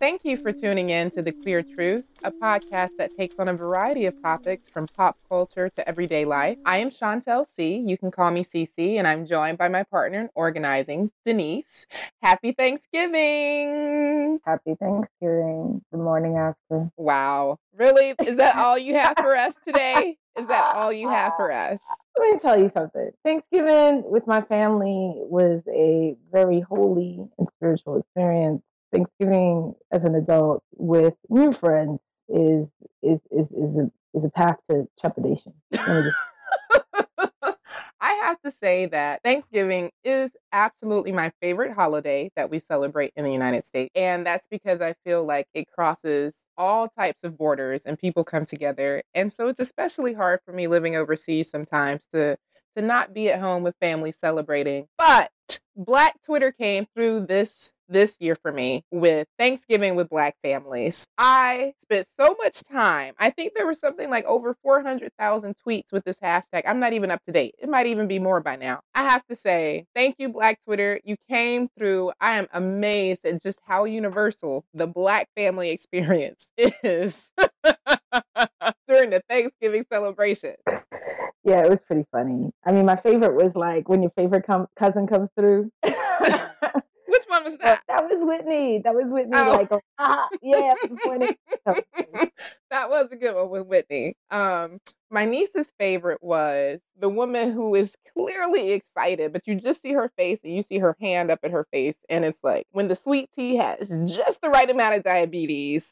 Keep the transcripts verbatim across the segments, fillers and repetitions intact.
Thank you for tuning in to The Queer Truth, a podcast that takes on a variety of topics from pop culture to everyday life. I am Chantel C. You can call me Cece, and I'm joined by my partner in organizing, Denise. Happy Thanksgiving! Happy Thanksgiving, the morning after. Wow. Really? Is that all you have for us today? Is that all you have for us? Let me tell you something. Thanksgiving with my family was a very holy and spiritual experience. Thanksgiving as an adult with new friends is is is is a is a path to trepidation. Let me just I have to say that Thanksgiving is absolutely my favorite holiday that we celebrate in the United States. And that's because I feel like it crosses all types of borders and people come together. And so it's especially hard for me living overseas sometimes to to not be at home with family celebrating. But Black Twitter came through this this year for me with Thanksgiving with Black families. I spent so much time. I think there was something like over four hundred thousand tweets with this hashtag. I'm not even up to date. It might even be more by now. I have to say, thank you, Black Twitter. You came through. I am amazed at just how universal the Black family experience is during the Thanksgiving celebration. Yeah, it was pretty funny. I mean, my favorite was like when your favorite com- cousin comes through. Which one was that? That was Whitney. That was Whitney. Oh. Like, ah, yeah. That was, that was a good one with Whitney. Um, my niece's favorite was the woman who is clearly excited, but you just see her face and you see her hand up at her face, and it's like when the sweet tea has just the right amount of diabetes.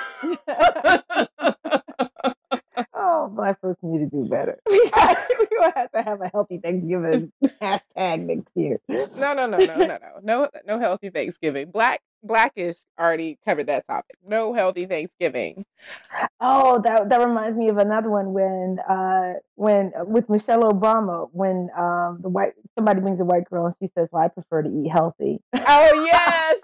Oh, Black folks need to do better. We will have to have a healthy Thanksgiving hashtag next year. No, no, no, no, no, no, no, no healthy Thanksgiving. Black, Blackish already covered that topic. No healthy Thanksgiving. Oh, that that reminds me of another one when, uh, when uh, with Michelle Obama, when um, the white somebody brings a white girl and she says, "Well, I prefer to eat healthy." Oh yes.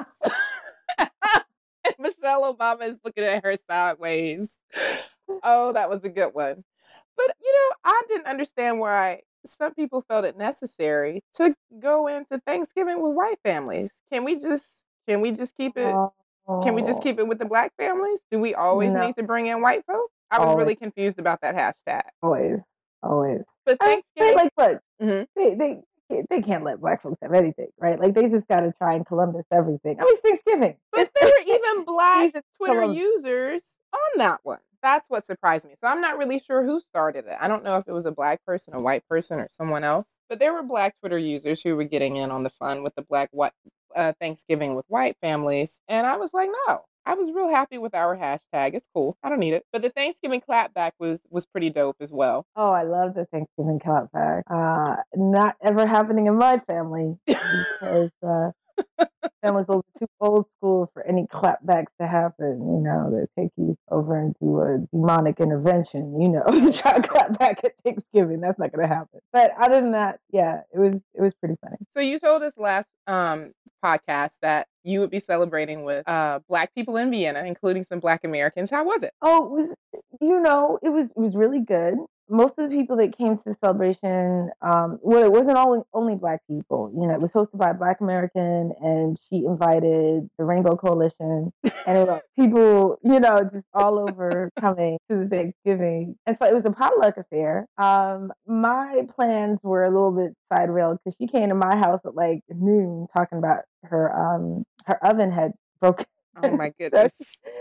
Michelle Obama is looking at her sideways. Oh, that was a good one. But, you know, I didn't understand why some people felt it necessary to go into Thanksgiving with white families. Can we just can we just keep it Oh, can we just keep it with the Black families? Do we always no. need to bring in white folks? I was Always. really confused about that hashtag. Always, always. But I mean, Thanksgiving, like, look, Mhm. they they they can't let Black folks have anything, right? Like, they just got to try and Columbus everything. I mean, it's Thanksgiving. But It's there were Thanksgiving. even Black Jesus Twitter Columbus. users on that one. That's what surprised me. So I'm not really sure who started it. I don't know if it was a Black person, a white person, or someone else. But there were Black Twitter users who were getting in on the fun with the Black white, uh, Thanksgiving with white families. And I was like, no. I was real happy with our hashtag. It's cool. I don't need it. But the Thanksgiving clapback was was pretty dope as well. Oh, I love the Thanksgiving clapback. Uh, not ever happening in my family because uh, families are too old school for any clapbacks to happen. You know, they take you over into a demonic intervention. You know, you try to clap back at Thanksgiving. That's not going to happen. But other than that, yeah, it was it was pretty funny. So you told us last um, podcast that you would be celebrating with uh, Black people in Vienna, including some Black Americans. How was it? Oh, it was, you know, it was it was really good. Most of the people that came to the celebration, um, well, it wasn't only only Black people. You know, it was hosted by a Black American, and she invited the Rainbow Coalition, and it was people, you know, just all over coming to the Thanksgiving. And so it was a potluck affair. Um, my plans were a little bit side railed because she came to my house at like noon talking about her um her oven had broken. Oh my goodness.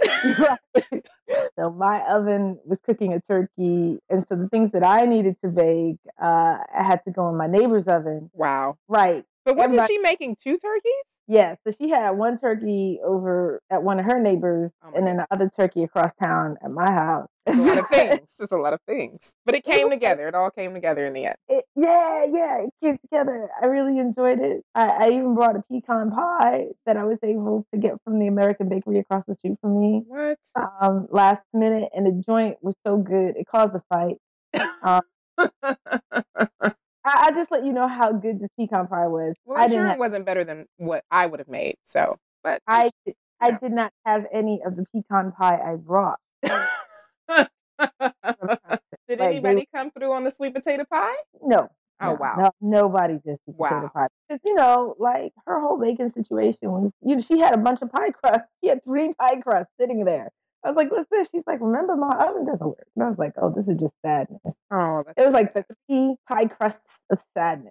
So my oven was cooking a turkey, and so the things that I needed to bake, uh, I had to go in my neighbor's oven. Wow. Right. But wasn't Everybody- she making two turkeys? Yeah, so she had one turkey over at one of her neighbors, Oh my and then goodness. the other turkey across town at my house. It's a lot of things. It's a lot of things. But it came together. It all came together in the end. It, yeah, yeah, it came together. I really enjoyed it. I, I even brought a pecan pie that I was able to get from the American Bakery across the street from me. What? Um, last minute, and the joint was so good it caused a fight. Um, I, I just let you know how good this pecan pie was. Well, I I'm didn't. sure Have, it wasn't better than what I would have made. So, but I I yeah. did not have any of the pecan pie I brought. Did Like, anybody they- come through on the sweet potato pie? No, Oh, no, wow. no, nobody did sweet potato Wow. pie. Because, you know, like her whole bacon situation was, you know, she had a bunch of pie crusts. She had three pie crusts sitting there. I was like, what's this? She's like, remember, my oven doesn't work. And I was like, oh, this is just sadness. Oh, It that's was too like bad. the three pie crusts of sadness.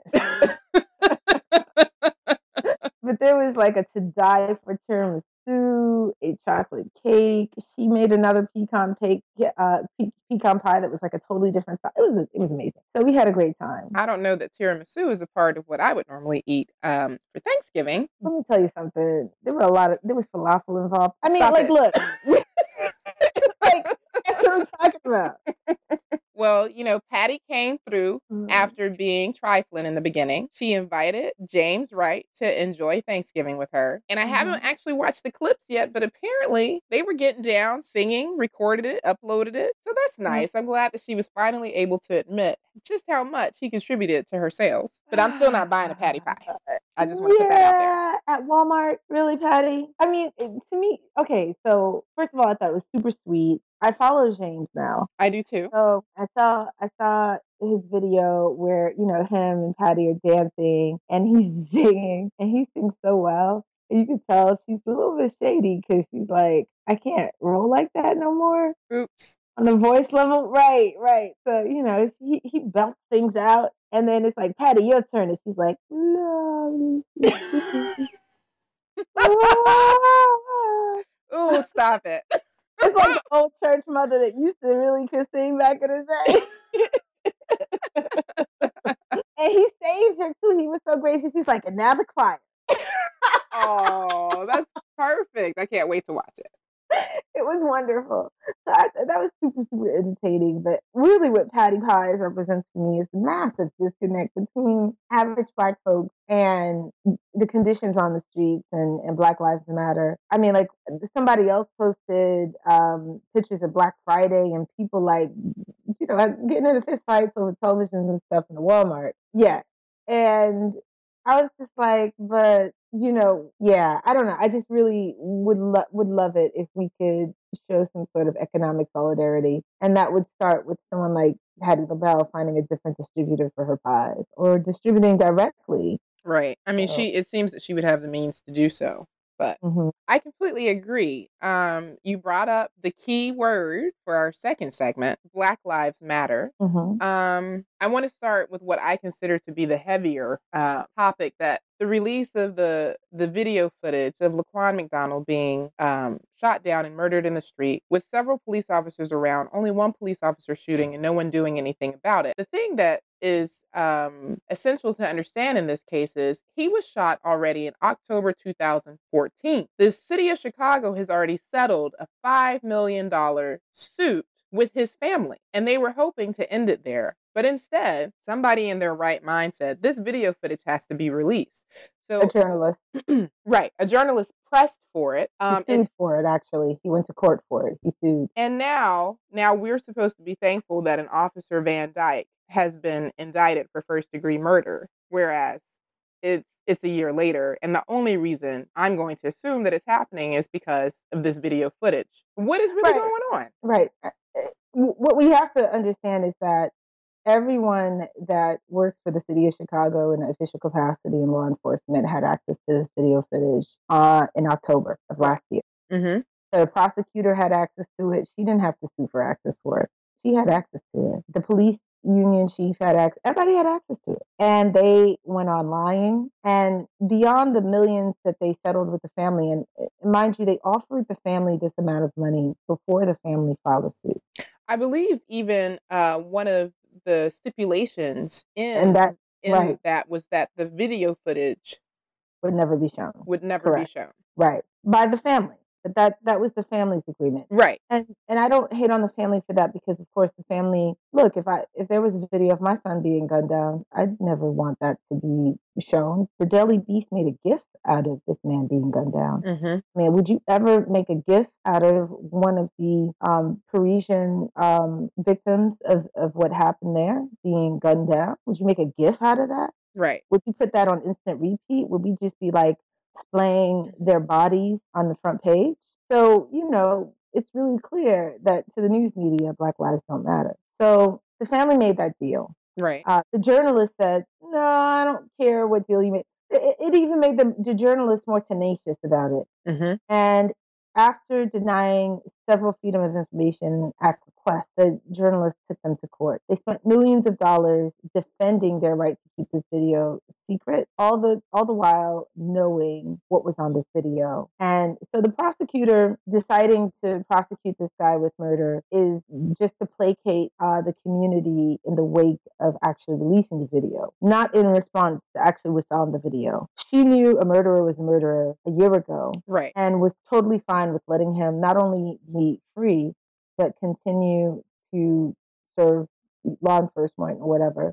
But there was like a to die for tiramisu, a chocolate cake. She made another pecan cake, uh, pe- pecan pie that was like a totally different size. It was it was amazing. So we had a great time. I don't know that tiramisu is a part of what I would normally eat um, for Thanksgiving. Let me tell you something. There were a lot of there was falafel involved. I mean, Stop like, it. look, like that's what I'm talking about. Well, you know, Patty came through Mm. after being trifling in the beginning. She invited James Wright to enjoy Thanksgiving with her. And I Mhm. haven't actually watched the clips yet, but apparently they were getting down, singing, recorded it, uploaded it. So that's nice. I'm glad that she was finally able to admit just how much he contributed to her sales. But I'm still not buying a patty pie. I just want to put that out there. Yeah, at Walmart, really, Patty? I mean, it, to me, okay, so first of all, I thought it was super sweet. I follow James now. I do too. So I saw I saw his video where, you know, him and Patty are dancing and he's singing and he sings so well. And you can tell she's a little bit shady because she's like, I can't roll like that no more. Oops. On the voice level, right, right. So, you know, he, he belts things out. And then it's like, Patty, your turn. And she's like, love. Ooh, stop it. It's like the old church mother that used to really could sing back in the day. And he saved her too. He was so gracious. He's like, and now the choir. Oh, that's perfect. I can't wait to watch it. It was wonderful. So I, that was super, super entertaining. But really, what Patty Pies represents to me is the massive disconnect between average Black folks and the conditions on the streets and, and Black Lives Matter. I mean, like somebody else posted um, pictures of Black Friday and people like, you know, getting into fist fights over televisions and stuff in the Walmart. Yeah. And I was just like, but you know, yeah, I don't know. I just really would lo- would love it if we could show some sort of economic solidarity, and that would start with someone like Hattie LaBelle finding a different distributor for her pies or distributing directly. Right. I mean, So, she. It seems that she would have the means to do so. But mhm. I completely agree. Um, you brought up the key word for our second segment, Black Lives Matter. Mhm. Um, I want to start with what I consider to be the heavier uh, topic, that the release of the the video footage of Laquan McDonald being um, shot down and murdered in the street with several police officers around, only one police officer shooting and no one doing anything about it. The thing that is um, essential to understand in this case is he was shot already in October two thousand fourteen. The city of Chicago has already settled a five million dollars suit with his family, and they were hoping to end it there. But instead, somebody in their right mind said, this video footage has to be released. So, A journalist. right, a journalist pressed for it. He Um, sued and, for it, actually. He went to court for it. He sued. and now, now we're supposed to be thankful that an Officer Van Dyke has been indicted for first degree murder, whereas it's it's a year later, and the only reason I'm going to assume that it's happening is because of this video footage. What is really Right. going on? Right. Uh, uh, What we have to understand is that everyone that works for the city of Chicago in an official capacity in law enforcement had access to this video footage uh, in October of last year. Mm-hmm. So the prosecutor had access to it. She didn't have to sue for access for it. She had access to it. The police union chief had access. Everybody had access to it. And they went on lying. And beyond the millions that they settled with the family, and uh, mind you, they offered the family this amount of money before the family filed a suit. I believe even uh, one of the stipulations in And that, in right, that was that the video footage would never be shown. would never Correct. be shown. Right. By the family. But that that was the family's agreement. Right. And and I don't hate on the family for that because of course the family, look, if I if there was a video of my son being gunned down, I'd never want that to be shown. The Daily Beast made a gift out of this man being gunned down. Mm-hmm. I mean, would you ever make a gift out of one of the um, Parisian um, victims of, of what happened there being gunned down? Would you make a gift out of that? Right. Would you put that on instant repeat? Would we just be like displaying their bodies on the front page? So, you know, it's really clear that to the news media, Black lives don't matter. So the family made that deal. Right. Uh, the journalist said, "No, I don't care what deal you make." It, it even made the, the journalist more tenacious about it. Mhm. And after denying several Freedom of Information Act requests, the journalists took them to court. They spent millions of dollars defending their right to keep this video secret, all the all the while knowing what was on this video. And so the prosecutor deciding to prosecute this guy with murder is just to placate uh, the community in the wake of actually releasing the video, not in response to actually what's on the video. She knew a murderer was a murderer a year ago Right. and was totally fine with letting him not only be free, but continue to serve law enforcement or whatever.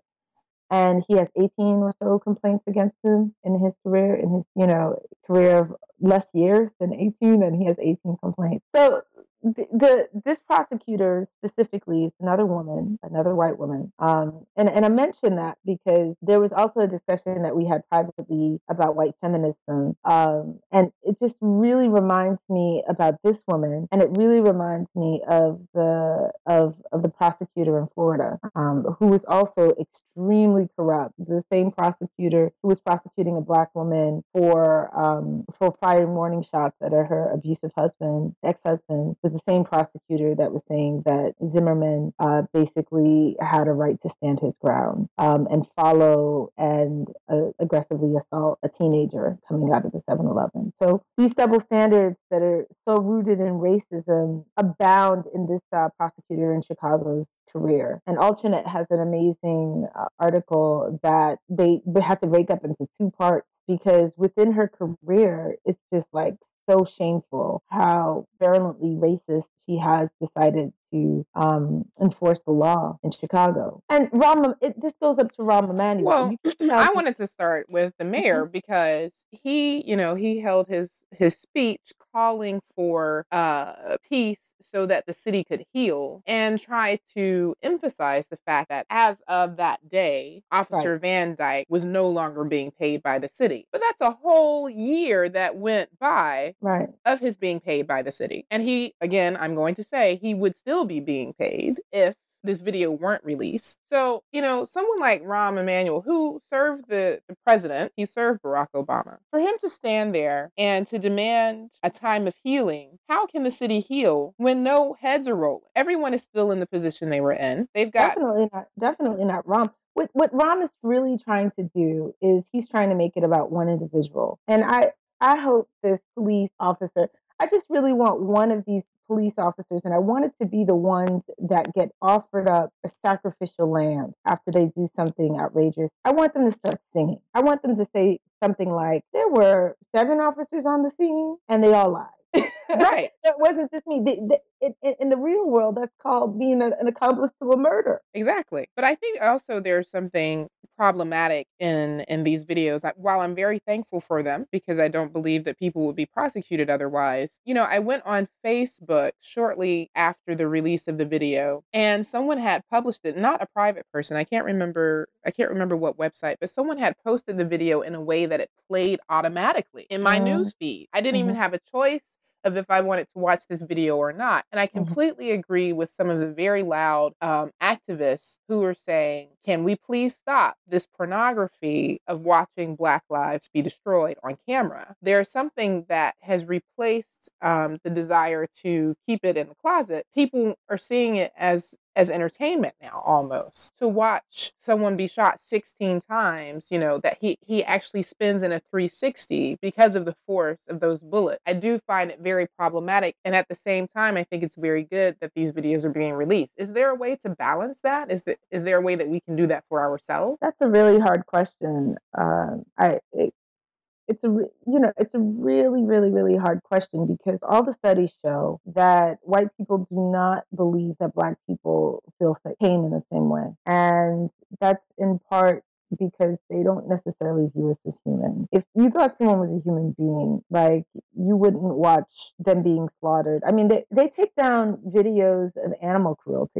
And he has eighteen or so complaints against him in his career, in his, you know, career of less years than eighteen, and he has eighteen complaints. So the, the this prosecutor specifically is another woman, another white woman. Um, and, and I mention that because there was also a discussion that we had privately about white feminism. Um, and it just really reminds me about this woman, and it really reminds me of the of, of the prosecutor in Florida, um, who was also extremely corrupt. The same prosecutor who was prosecuting a black woman for um, for firing warning shots at her, her abusive husband, ex-husband, was the same prosecutor that was saying that Zimmerman uh, basically had a right to stand his ground um, and follow and uh, aggressively assault a teenager coming out of the seven eleven. So these double standards that are so rooted in racism abound in this uh, prosecutor in Chicago's career. And Alternate has an amazing uh, article that they, they had to break up into two parts because within her career, it's just like so shameful how virulently racist she has decided to um, enforce the law in Chicago. And Rahm, it, this goes up to Rahm Emanuel. Well, You can tell I me. wanted to start with the Mhm. mayor because he, you know, he held his his speech calling for uh, peace so that the city could heal and try to emphasize the fact that as of that day, Right, Officer Van Dyke was no longer being paid by the city. But that's a whole year that went by right. of his being paid by the city. And he, again, I'm going to say he would still be being paid if this video weren't released. So, you know, someone like Rahm Emanuel, who served the, the president, he served Barack Obama, for him to stand there and to demand a time of healing, how can the city heal when no heads are rolling? Everyone is still in the position they were in. They've got, Definitely not. Definitely not Rom. What what Rom is really trying to do is he's trying to make it about one individual. And I I hope this police officer. I just really want one of these police officers, and I want it to be the ones that get offered up a sacrificial lamb after they do something outrageous. I want them to start singing. I want them to say something like, "There were seven officers on the scene, and they all lied." right. That wasn't just me. The- the- in, in- in the real world, that's called being a- an accomplice to a murder. Exactly. But I think also there's something problematic in in these videos. I, while I'm very thankful for them because I don't believe that people would be prosecuted otherwise. You know, I went on Facebook shortly after the release of the video and someone had published it, not a private person. I can't remember I can't remember what website, but someone had posted the video in a way that it played automatically in my Mm, news feed. I didn't even mhm, have a choice of if I wanted to watch this video or not. And I mhm. completely agree with some of the very loud um, activists who are saying, can we please stop this pornography of watching Black lives be destroyed on camera? There's something that has replaced um, the desire to keep it in the closet. People are seeing it as as entertainment now almost to watch someone be shot sixteen times, you know, that he he actually spins in a three sixty because of the force of those bullets. I do find it very problematic, and at the same time I think it's very good that these videos are being released. Is there a way to balance that? Is that is there a way that we can do that for ourselves? That's a really hard question. Uh, I it, it's a re- you know it's a really really really hard question because all the studies show that white people do not believe that black people feel sa- pain in the same way, and that's in part because they don't necessarily view us as human. If you thought someone was a human being, like you wouldn't watch them being slaughtered. I mean, they, they take down videos of animal cruelty.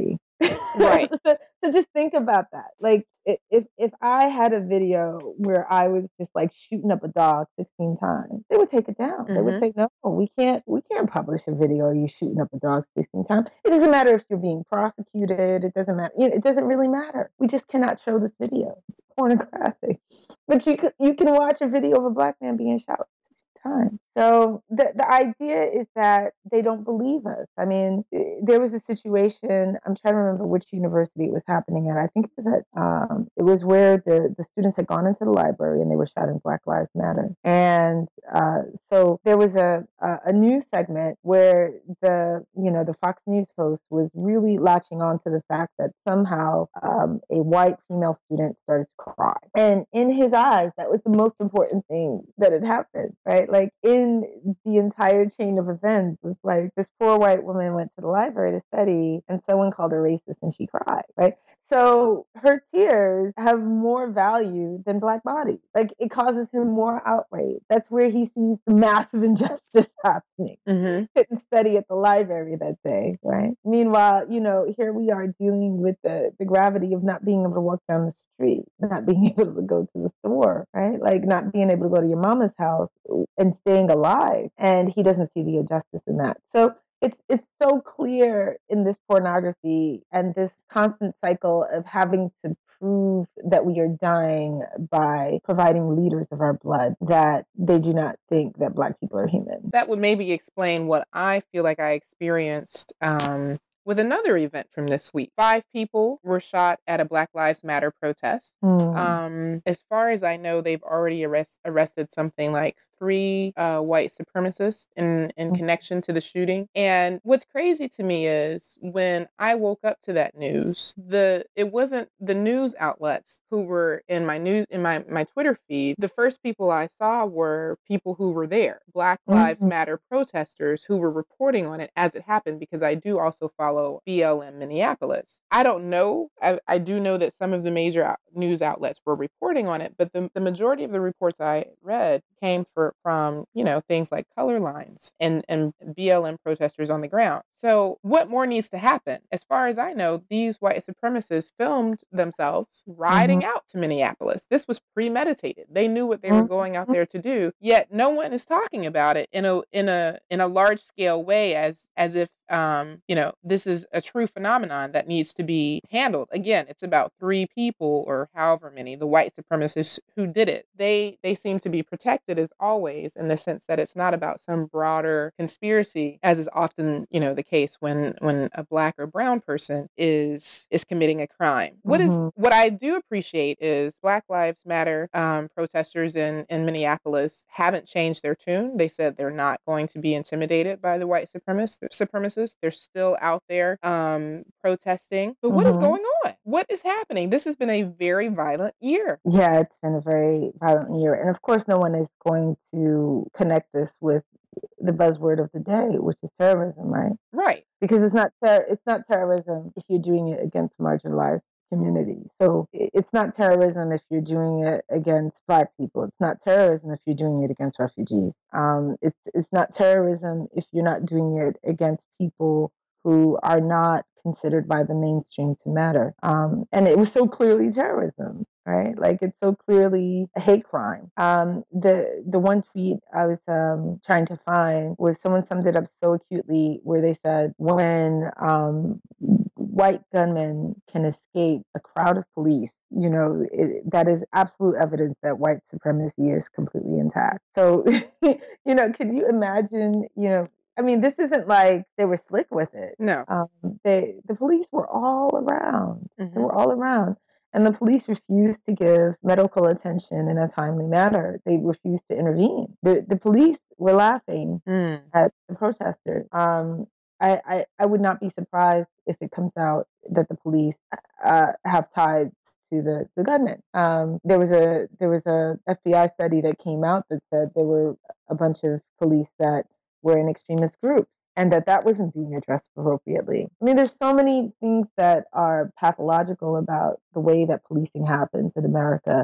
Right. so, so just think about that. Like if if I had a video where I was just like shooting up a dog sixteen times, they would take it down. They would Mm-hmm. say, no, we can't we can't publish a video of you shooting up a dog sixteen times. It doesn't matter if you're being prosecuted. It doesn't matter. You know, it doesn't really matter. We just cannot show this video. It's pornographic. But you can, you can watch a video of a black man being shot time. So the the idea is that they don't believe us. I mean, there was a situation. I'm trying to remember which university it was happening at. I think it was at. Um, it was where the the students had gone into the library and they were shouting Black Lives Matter. And uh, so there was a, a a news segment where the you know the Fox News host was really latching on to the fact that somehow um, a white female student started to cry, and in his eyes, that was the most important thing that had happened, right? Like in the entire chain of events, it's like this poor white woman went to the library to study and someone called her racist and she cried, right? So her tears have more value than black bodies. Like it causes him more outrage. That's where he sees the massive injustice happening. Mm-hmm. Couldn't study at the library that day, right? Meanwhile, you know, here we are dealing with the, the gravity of not being able to walk down the street, not being able to go to the store, right? Like not being able to go to your mama's house and staying alive. And he doesn't see the injustice in that. So it's it's so clear in this pornography and this constant cycle of having to prove that we are dying by providing liters of our blood that they do not think that Black people are human. That would maybe explain what I feel like I experienced um, with another event from this week. Five people were shot at a Black Lives Matter protest. Mm. Um, as far as I know, they've already arrest, arrested something like three uh, white supremacists in, in Mm. connection to the shooting. And what's crazy to me is when I woke up to that news, the it wasn't the news outlets who were in my news in my, my Twitter feed. The first people I saw were people who were there, Black Lives Mhm. Matter protesters who were reporting on it as it happened, because I do also follow B L M Minneapolis. I don't know. I, I do know that some of the major out- news outlets were reporting on it, but the, the majority of the reports I read came for, from, you know, things like color lines and, and B L M protesters on the ground. So what more needs to happen? As far as I know, these white supremacists filmed themselves riding Mhm. out to Minneapolis. This was premeditated. They knew what they were going out Mhm. there to do, yet no one is talking about it in a in a in a large scale way as as if um, you know, this is a true phenomenon that needs to be handled. Again, it's about three people or however many, the white supremacists who did it. They they seem to be protected as always in the sense that it's not about some broader conspiracy, as is often, you know, the case when when a black or brown person is is committing a crime. What is Mhm. what I do appreciate is Black Lives Matter um, protesters in in Minneapolis haven't changed their tune. They said they're not going to be intimidated by the white supremacists. supremacists. They're still out there um, protesting. But what is Mhm. going on? What is happening? This has been a very violent year. Yeah, it's been a very violent year. And of course, no one is going to connect this with the buzzword of the day, which is terrorism, right? Right. Because it's not ter- it's not terrorism if you're doing it against marginalized communities. So i- it's not terrorism if you're doing it against Black people. It's not terrorism if you're doing it against refugees. Um, it's it's not terrorism if you're not doing it against people who are not considered by the mainstream to matter. Um, and it was so clearly terrorism, right? Like it's so clearly a hate crime. Um, the the one tweet I was um, trying to find was someone summed it up so acutely, where they said when um, white gunmen can escape a crowd of police, you know, it, that is absolute evidence that white supremacy is completely intact. So, you know, can you imagine, you know, I mean, this isn't like they were slick with it. No. Um, they, the police were all around. Mm-hmm. They were all around. And the police refused to give medical attention in a timely manner. They refused to intervene. The, the police were laughing mm. at the protesters. Um, I, I, I would not be surprised if it comes out that the police uh, have ties to the, the gunmen. Um, there was a there was a F B I study that came out that said there were a bunch of police that were in extremist groups, and that that wasn't being addressed appropriately. I mean, there's so many things that are pathological about the way that policing happens in America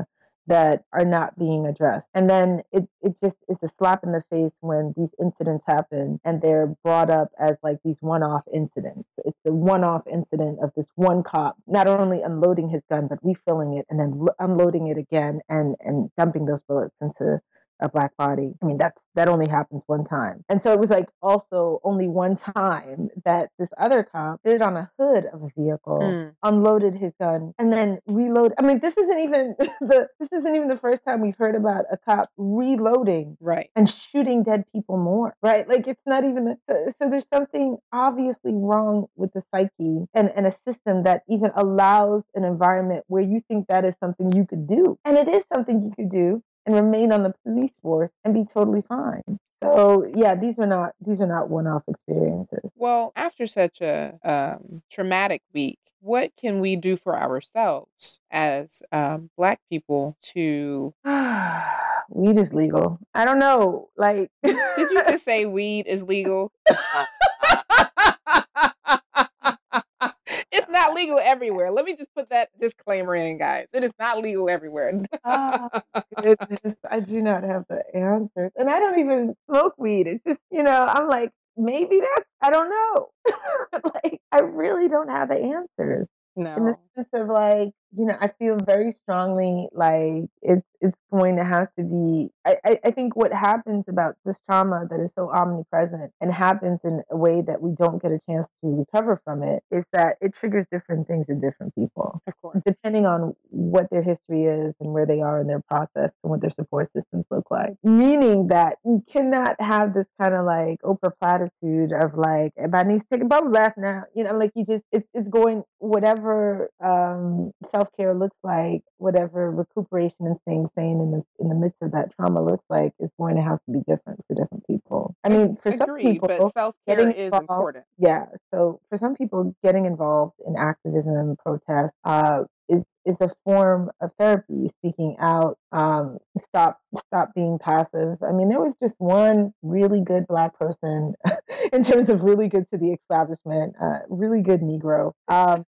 that are not being addressed. And then it, it just is a slap in the face when these incidents happen and they're brought up as like these one-off incidents. It's the one-off incident of this one cop not only unloading his gun, but refilling it and then lo- unloading it again and, and dumping those bullets into a black body. I mean, that's that only happens one time. And so it was like also only one time that this other cop did it on a hood of a vehicle, mm. unloaded his gun, and then reload. I mean, this isn't even the this isn't even the first time we've heard about a cop reloading, right, and shooting dead people more, right? Like it's not even the, so there's something obviously wrong with the psyche and, and a system that even allows an environment where you think that is something you could do. And it is something you could do and remain on the police force and be totally fine. So yeah, these are not these are not one-off experiences. Well, after such a um, traumatic week, what can we do for ourselves as um, Black people to? Weed is legal. I don't know. Like, did you just say weed is legal? It's not legal everywhere. Let me just put that disclaimer in, guys. It is not legal everywhere. Oh, goodness. I do not have the answers. And I don't even smoke weed. It's just, you know, I'm like, maybe that's, I don't know. Like, I really don't have the answers. No. In the sense of like, you know, I feel very strongly like it's it's going to have to be, I, I, I think what happens about this trauma that is so omnipresent and happens in a way that we don't get a chance to recover from it is that it triggers different things in different people. Of course. Depending on what their history is and where they are in their process and what their support systems look like. Meaning that you cannot have this kind of like Oprah platitude of like, everybody needs to take a bubble bath now. You know, like you just, it's, it's going, whatever um, self-care looks like, whatever recuperation and staying sane in the in the midst of that trauma looks like, is going to have to be different for different people. I mean, for Agreed, some people, but self-care is involved, important. Yeah. So for some people, getting involved in activism and protest uh, is is a form of therapy. Speaking out, um, stop stop being passive. I mean, there was just one really good Black person in terms of really good to the establishment, uh, really good Negro. Um,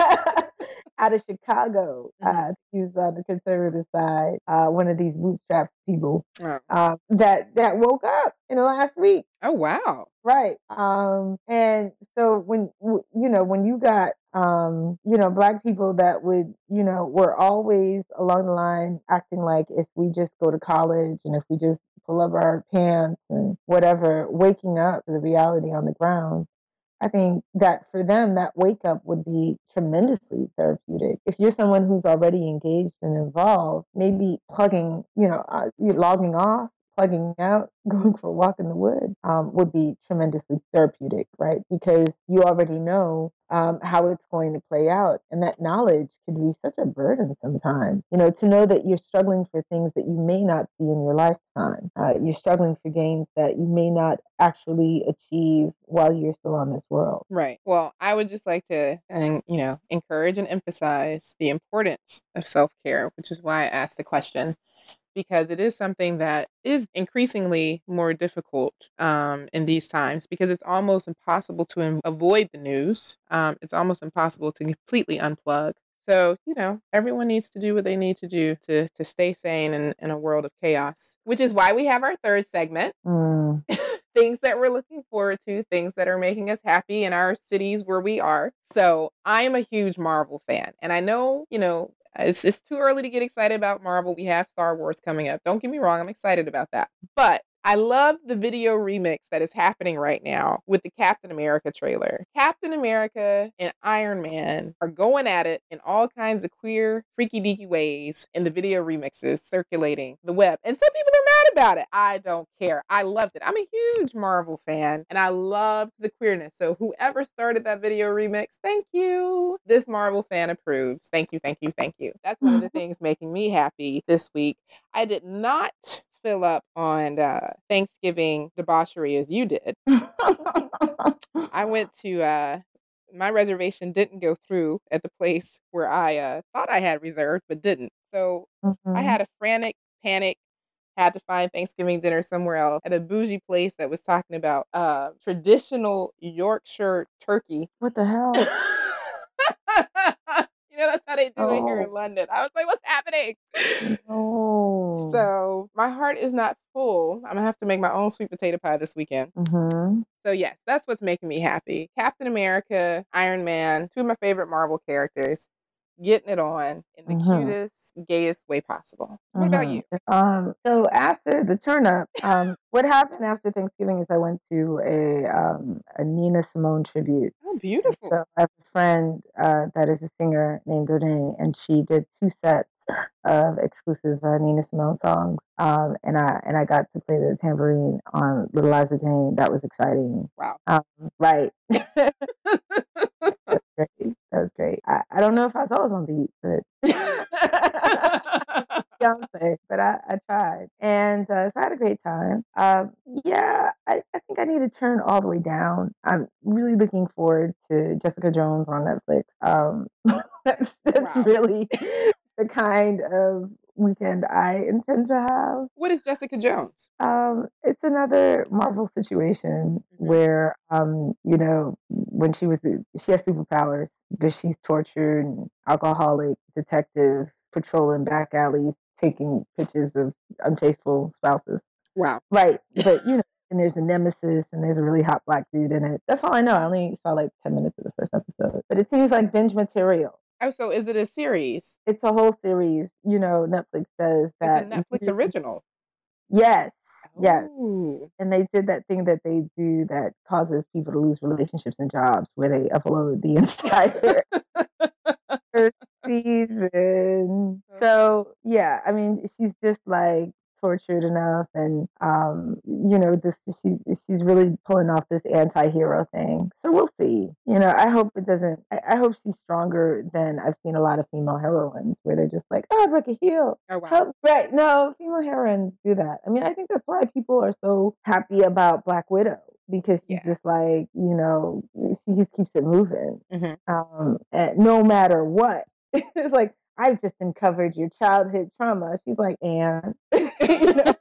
out of Chicago. Uh, he was on the conservative side, uh, one of these bootstrap people oh. uh, that that woke up in the last week. Oh, wow. Right. Um, and so when, you know, when you got, um, you know, Black people that would, you know, were always along the line acting like if we just go to college and if we just pull up our pants and whatever, waking up to the reality on the ground. I think that for them, that wake up would be tremendously therapeutic. If you're someone who's already engaged and involved, maybe plugging, you know, uh, you're logging off, plugging out, going for a walk in the woods um, would be tremendously therapeutic, right? Because you already know um, how it's going to play out. And that knowledge can be such a burden sometimes, you know, to know that you're struggling for things that you may not see in your lifetime. Uh, you're struggling for gains that you may not actually achieve while you're still on this world. Right. Well, I would just like to, um, you know, encourage and emphasize the importance of self-care, which is why I asked the question. Because it is something that is increasingly more difficult um, in these times because it's almost impossible to im- avoid the news. Um, it's almost impossible to completely unplug. So, you know, everyone needs to do what they need to do to, to stay sane in, in a world of chaos, which is why we have our third segment. Mm. Things that we're looking forward to, things that are making us happy in our cities where we are. So I am a huge Marvel fan. And I know, you know, It's, it's too early to get excited about Marvel. We have Star Wars coming up. Don't get me wrong. I'm excited about that. But I love the video remix that is happening right now with the Captain America trailer. Captain America and Iron Man are going at it in all kinds of queer, freaky deaky ways in the video remixes circulating the web. And some people are mad about it. I don't care. I loved it. I'm a huge Marvel fan and I loved the queerness. So whoever started that video remix, thank you. This Marvel fan approves. Thank you, thank you, thank you. That's one of the things making me happy this week. I did not fill up on uh, Thanksgiving debauchery as you did. I went to, uh, my reservation didn't go through at the place where I uh, thought I had reserved, but didn't. So mm-hmm. I had a frantic panic, had to find Thanksgiving dinner somewhere else at a bougie place that was talking about uh, traditional Yorkshire turkey. What the hell? You know That's how they do it here in Oh, London. I was like, what's happening? no. So my heart is not full. I'm gonna have to make my own sweet potato pie this weekend. Mm-hmm. So yes, that's what's making me happy. Captain America, Iron Man, two of my favorite Marvel characters, getting it on in the Mm-hmm. cutest, gayest way possible. What about Mm-hmm. you? Um, so after the turn up, um, what happened after Thanksgiving is I went to a um, a Nina Simone tribute. Oh, And beautiful. so I have a friend uh, that is a singer named Renee, and she did two sets of exclusive uh, Nina Simone songs. Um, and I and I got to play the tambourine on Little Liza Jane. That was exciting. Wow. Um, right. That was great. That was great. I, I don't know if I was on beat, but Beyonce, but I, I tried. And uh, so I had a great time. Um, yeah, I, I think I need to turn all the way down. I'm really looking forward to Jessica Jones on Netflix. Um, that's that's Wow. really the kind of weekend I intend to have. What is Jessica Jones? Um, it's another Marvel situation Mhm. where, um, you know, when she was, she has superpowers, but she's tortured, and alcoholic, detective, patrolling back alleys, taking pictures of unfaithful spouses. Wow. Right. But, you know, and there's a nemesis and there's a really hot black dude in it. That's all I know. I only saw like ten minutes of the first episode, but it seems like binge material. Oh, so is it a series? It's a whole series. You know, Netflix says It's a that. Netflix you- original. Yes. Yes. Ooh. And they did that thing that they do that causes people to lose relationships and jobs, where they upload the entire first season. So yeah, I mean, she's just like tortured enough, and um, you know, this she's she's really pulling off this anti-hero thing. So we'll see. You know, I hope it doesn't. I, I hope she's stronger than I've seen a lot of female heroines, where they're just like, oh, I'd like a heel. Oh, wow. Help. Right? No, female heroines do that. I mean, I think that's why people are so happy about Black Widow, because she's Yeah. just like, you know, she just keeps it moving, Mhm. um, and no matter what. It's like, I've just uncovered your childhood trauma. She's like, and you know,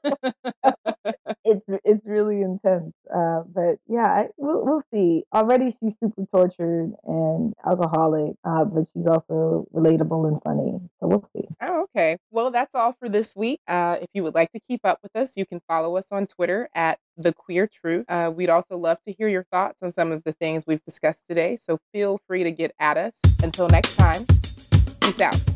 it's it's really intense. Uh, but yeah, I, we'll we'll see. Already, she's super tortured and alcoholic, uh, but she's also relatable and funny. So we'll see. Oh, okay. Well, that's all for this week. Uh, if you would like to keep up with us, you can follow us on Twitter at The Queer Truth. Uh, we'd also love to hear your thoughts on some of the things we've discussed today. So feel free to get at us. Until next time, peace out.